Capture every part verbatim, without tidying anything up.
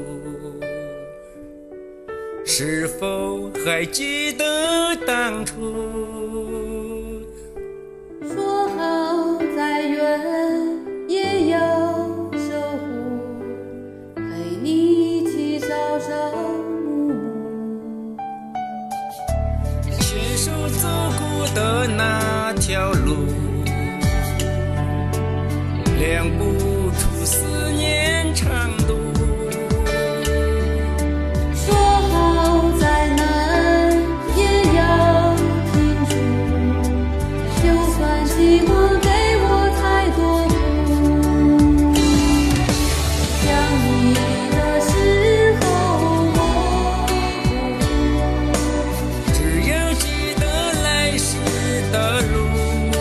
是否还记得当初？ 说好再远也要守护，陪你一起朝朝暮暮。 牵手走过的那条路，量不出思念长度。 说好再难也要挺住，就算寂寞给我太多苦。想你的时候我不哭， 只要记得来时的路。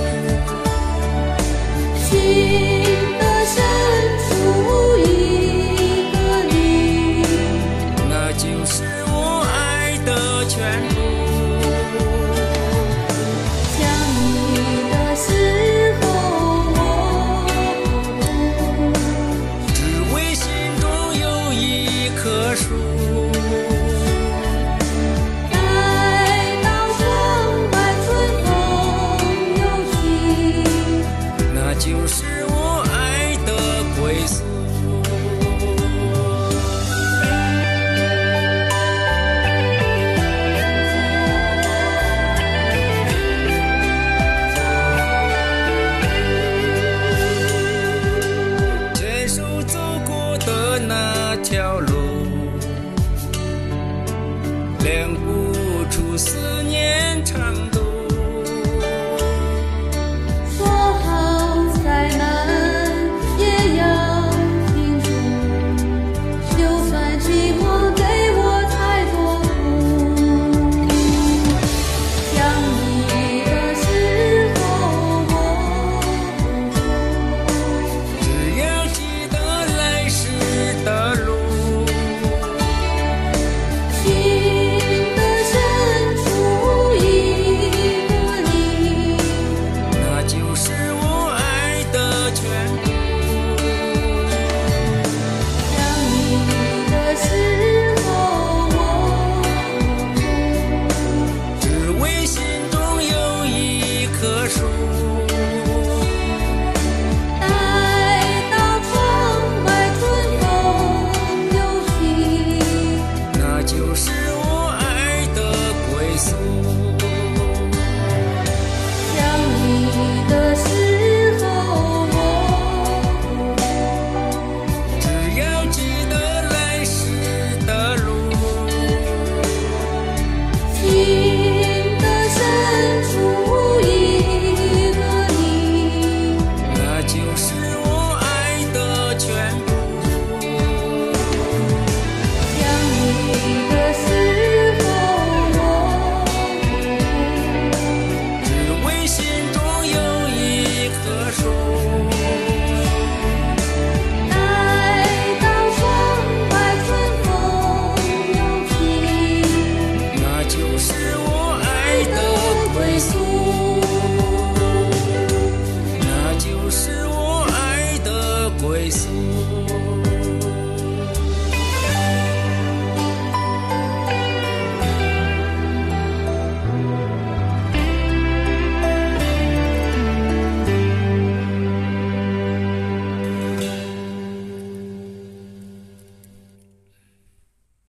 心的深处一个你， 那就是我爱的全部。 想你的时候我不哭， 只为心中有一棵树。 待到窗外春风又起， 那就是我爱的归宿。牵手走过的那条路，量不出思念长度。